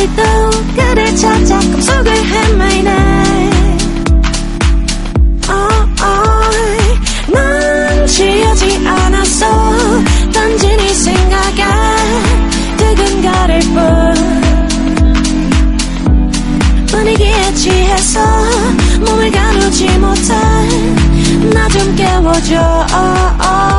아직도 그를 찾아 꿈속을 헤매네. 난 취하지 않았어. 단지 네 생각에 두근거릴 뿐. 분위기에 취해서 몸을 가누지 못해. 나 좀 깨워줘.